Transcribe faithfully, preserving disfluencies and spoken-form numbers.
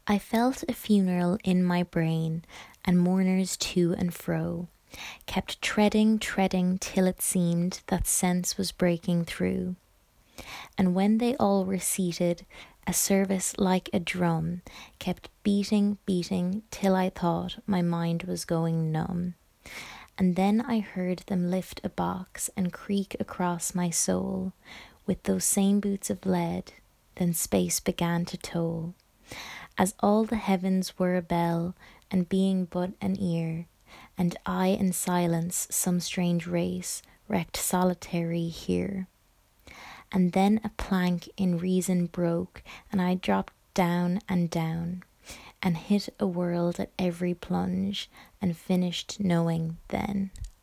I felt a funeral in my brain, and mourners to and fro kept treading, treading, till it seemed that sense was breaking through. And when they all were seated, a service like a drum kept beating, beating, till I thought my mind was going numb. And then I heard them lift a box and creak across my soul with those same boots of lead. Then space began to toll, as all the heavens were a bell, and being but an ear, and I in silence some strange race wrecked solitary here. And then a plank in reason broke, and I dropped down and down, and hit a world at every plunge, and finished knowing then.